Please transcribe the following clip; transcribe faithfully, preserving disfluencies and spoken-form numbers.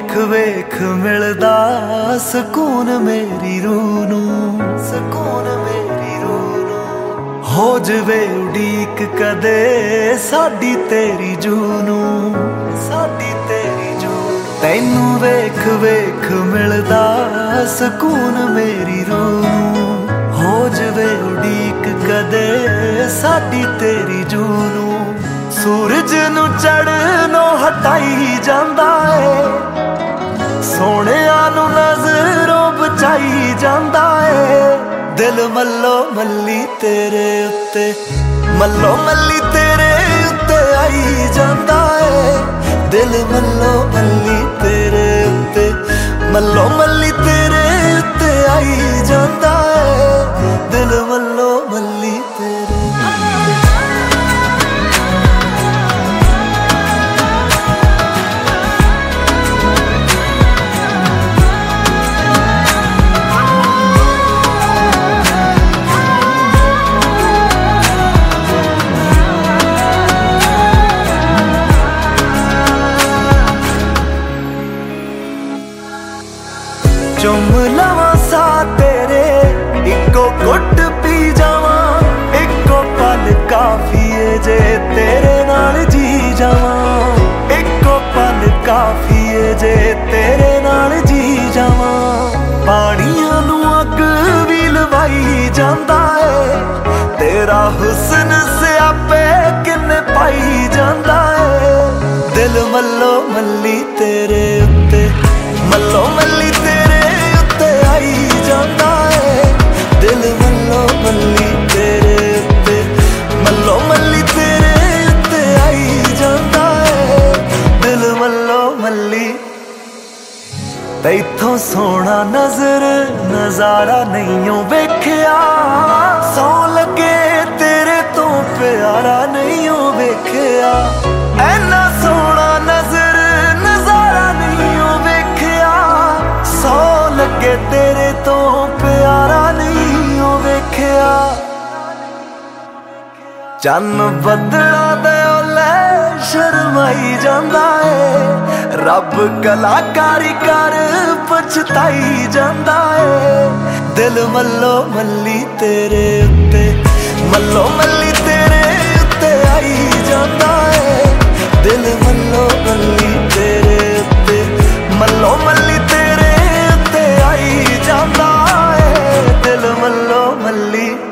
ਵੇਖ ਵੇਖ ਮਿਲਦਾ ਸਕੂਨ ਮੇਰੀ ਰੂਹ ਨੂੰ, ਸਕੂਨ ਮੇਰੀ ਰੂਹ ਨੂੰ। ਹੋ ਜਵੇ ਉਡੀਕ ਕਦੇ ਸਾਡੀ ਤੇਰੀ ਜੂ ਨੂੰ, ਸਾਡੀ ਤੇਰੀ ਜੂ ਨੂੰ। ਤੈਨੂੰ ਵੇਖ ਵੇਖ ਮਿਲਦਾ ਸਕੂਨ ਮੇਰੀ ਰੂਹ ਨੂੰ। ਹੋ ਜਵੇ ਉਡੀਕ ਕਦੇ ਸਾਡੀ ਤੇਰੀ ਜੂ ਨੂੰ। ਸੂਰਜ ਨੂੰ ਚੜ੍ਹਨੋਂ ਹਟਾਈ ਜਾਂਦਾ ਏ, ਸੋਹਣਿਆਂ ਨੂੰ ਨਜ਼ਰੋਂ ਬਚਾਈ ਜਾਂਦਾ ਏ। ਦਿਲ ਮੱਲੋ ਮੱਲੀ ਤੇਰੇ ਉੱਤੇ, ਮੱਲੋ ਮੱਲੀ ਤੇਰੇ ਉੱਤੇ ਆਈ ਜਾਂਦਾ ਏ। ਦਿਲ ਮੱਲੋ ਮੱਲੀ ਤੇਰੇ ਉੱਤੇ, ਮੱਲੋ ਮੱਲੀ ਤੇਰੇ ਉੱਤੇ ਆਈ ਜਾਂਦਾ ਏ। ਦਿਲ ਮੱਲੋ ਮੱਲੀ ਤੇਰੇ ਚੁੰਮ ਲਵਾਂ ਸਾ ਤੇਰੇ, ਇੱਕੋ ਘੁੱਟ ਪੀ ਜਾਵਾਂ। ਇੱਕੋ ਪਲ ਕਾਫੀ ਏ ਜੇ ਤੇਰੇ ਨਾਲ ਜੀ ਜਾਵਾਂ। ਇੱਕੋ ਪਲ ਕਾਫੀ ਏ ਜੇ ਤੇਰੇ ਨਾਲ ਜੀ ਜਾਵਾਂ। ਪਾਣੀਆਂ ਨੂੰ ਅੱਗ ਵੀ ਲਵਾਈ ਜਾਂਦਾ ਏ, ਤੇਰਾ ਹੁਸਨ ਸਿਆਪੇ ਕਿੰਨੇ ਪਾਈ ਜਾਂਦਾ ਏ। ਦਿਲ ਮੱਲੋ ਮੱਲੀ ਤੇਰੇ ਉੱਤੇ, ਮੱਲੋ ਮੱਲੀ ਤੇਰੇ ਆਈ ਜਾਂਦਾ ਏ। ਦਿਲ ਮੱਲੋ ਮੱਲੀ ਤੇਰੇ ਉੱਤੇ, ਮੱਲੋ ਮੱਲੀ ਤੇਰੇ ਉੱਤੇ ਆਈ ਜਾਂਦਾ ਏ। ਦਿਲ ਮੱਲੋ ਮੱਲੀ। ਤੈਥੋਂ ਸੋਹਣਾ ਨਜ਼ਰ ਨਜ਼ਾਰਾ ਨਹੀਂਓ ਵੇਖਿਆ, ਸੌ ਲੱਗੇ ਤੇਰੇ ਤੋਂ ਪਿਆਰਾ ਨਹੀਂਓ ਵੇਖਿਆ। ਐਨਾ ਸੋਹਣਾ ਨਜ਼ਰ ਨਜ਼ਾਰਾ ਨਹੀਂਓ ਵੇਖਿਆ, ਸੌ ਲੱਗੇ ਤੇਰੇ ਤੋਂ ਪਿਆਰਾ ਨਹੀਂ ਉਹ ਵੇਖਿਆ। ਚੰਨ ਬੱਦਲਾਂ ਦੇ ਓਲੇ ਸ਼ਰਮਾਈ ਜਾਂਦਾ ਏ, ਰੱਬ ਕਲਾਕਾਰੀ ਕਰ ਪਛਤਾਈ ਜਾਂਦਾ ਏ। ਦਿਲ ਮੱਲੋ ਮੱਲੀ ਤੇਰੇ ਉੱਤੇ, ਮੱਲੋ ਮੱਲੀ ਤੇਰੇ ਉੱਤੇ ਆਈ ਜਾਂਦਾ ਏ। ਦਿਲ ਮੱਲੋ ਮੱਲੀ ਤੇਰੇ ਉੱਤੇ, ਮੱਲੋ ਮੱਲੀ ਤੇਰੇ ਆਈ ਜਾਂਦਾ ਏ। ਦਿਲ ਮੱਲੋ ਮੱਲੀ।